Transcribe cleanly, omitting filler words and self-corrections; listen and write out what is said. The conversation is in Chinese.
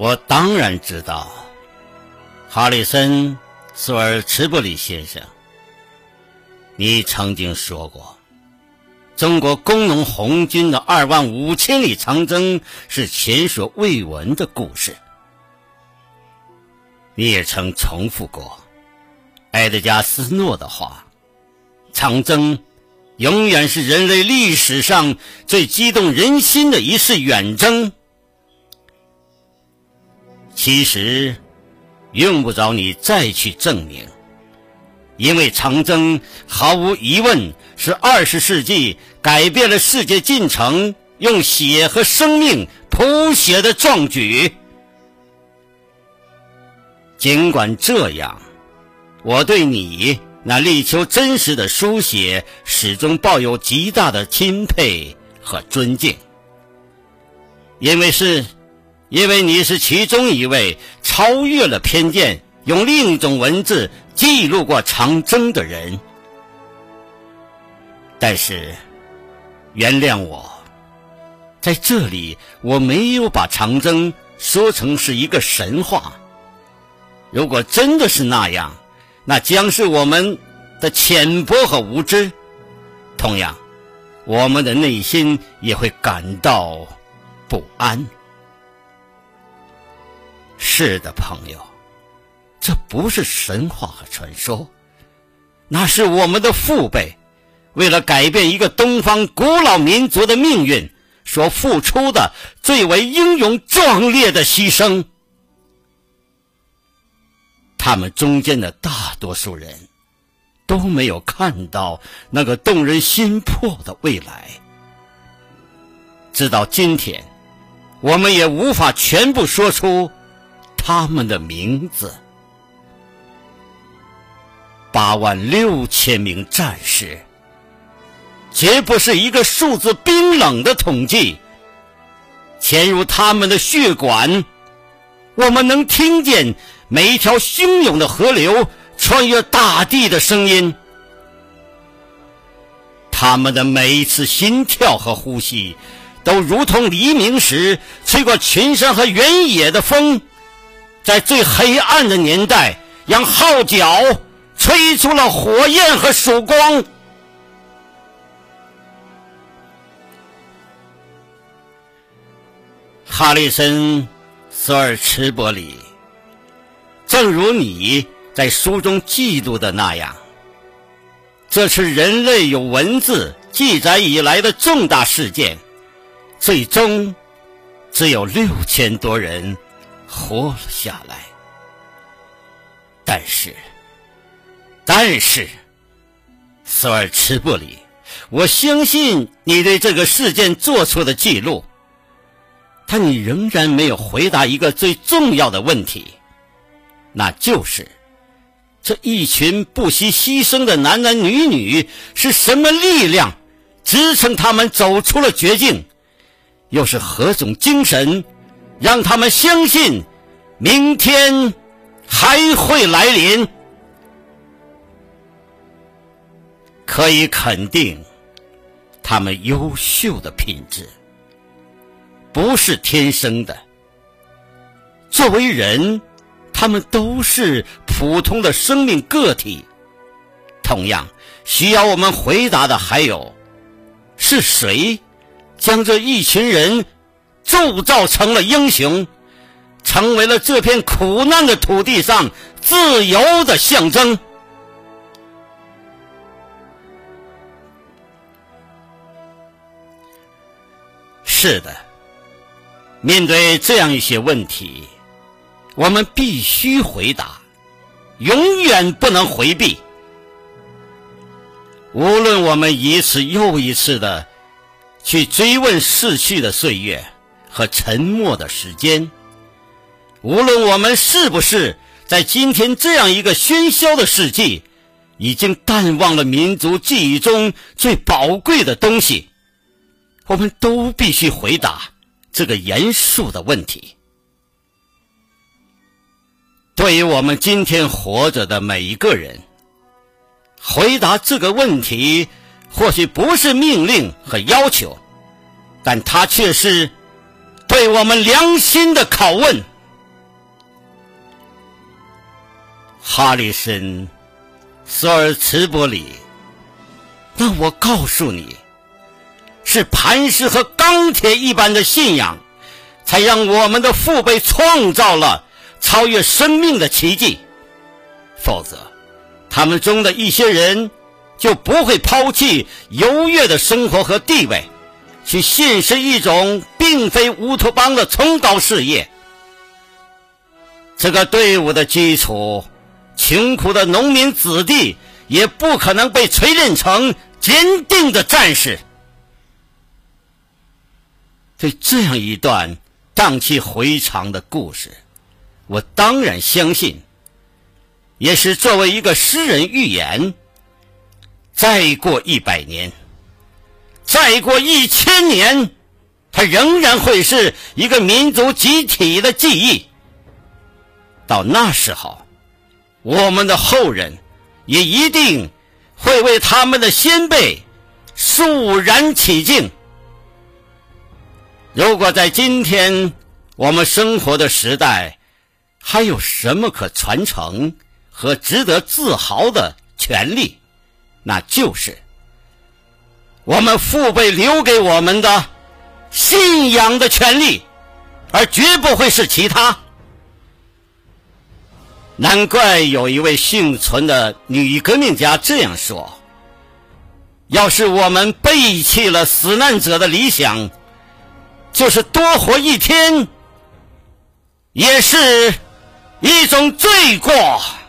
我当然知道，哈里森·索尔茨伯里先生，你曾经说过，中国工农红军的25000里长征是前所未闻的故事。你也曾重复过埃德加·斯诺的话，长征永远是人类历史上最激动人心的一次远征。其实用不着你再去证明，因为长征毫无疑问是20世纪改变了世界进程，用血和生命谱写的壮举。尽管这样，我对你那力求真实的书写始终抱有极大的钦佩和尊敬，因为你是其中一位超越了偏见，用另一种文字记录过长征的人。但是原谅我，在这里我没有把长征说成是一个神话。如果真的是那样，那将是我们的浅薄和无知，同样我们的内心也会感到不安。是的，朋友，这不是神话和传说，那是我们的父辈为了改变一个东方古老民族的命运所付出的最为英勇壮烈的牺牲。他们中间的大多数人都没有看到那个动人心魄的未来。直到今天，我们也无法全部说出他们的名字。86000名战士，绝不是一个数字冰冷的统计。潜入他们的血管，我们能听见每一条汹涌的河流穿越大地的声音。他们的每一次心跳和呼吸，都如同黎明时吹过群山和原野的风，在最黑暗的年代，让号角吹出了火焰和曙光。哈里森·索尔茨伯里，正如你在书中记录的那样，这是人类有文字记载以来的重大事件，最终只有6000多人活了下来。但是索尔茨伯里，我相信你对这个事件做出的记录，但你仍然没有回答一个最重要的问题，那就是这一群不惜牺牲的男男女女是什么力量支撑他们走出了绝境，又是何种精神让他们相信明天还会来临。可以肯定，他们优秀的品质不是天生的。作为人，他们都是普通的生命个体。同样需要我们回答的还有，是谁将这一群人铸造成了英雄，成为了这片苦难的土地上自由的象征。是的，面对这样一些问题，我们必须回答，永远不能回避。无论我们一次又一次的去追问逝去的岁月和沉默的时间，无论我们是不是在今天这样一个喧嚣的世纪已经淡忘了民族记忆中最宝贵的东西，我们都必须回答这个严肃的问题。对于我们今天活着的每一个人，回答这个问题或许不是命令和要求，但它却是对我们良心的拷问。 哈里森·索尔茨伯里，那我告诉你，是磐石和钢铁一般的信仰，才让我们的父辈创造了超越生命的奇迹。否则，他们中的一些人就不会抛弃优越的生活和地位，去现实一种并非乌托邦的崇高事业。这个队伍的基础，穷苦的农民子弟也不可能被锤炼成坚定的战士。对这样一段荡气回肠的故事，我当然相信，也是作为一个诗人预言，再过100年，再过1000年，它仍然会是一个民族集体的记忆。到那时候，我们的后人也一定会为他们的先辈肃然起敬。如果在今天我们生活的时代还有什么可传承和值得自豪的权利，那就是我们父辈留给我们的信仰的权利，而绝不会是其他。难怪有一位幸存的女革命家这样说，要是我们背弃了死难者的理想，就是多活1天，也是一种罪过。